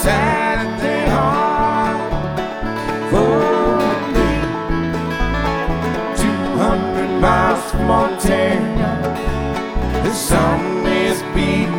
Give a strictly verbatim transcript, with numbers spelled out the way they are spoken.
Saturday hard for me. Two hundred miles from Montana, the sun is beating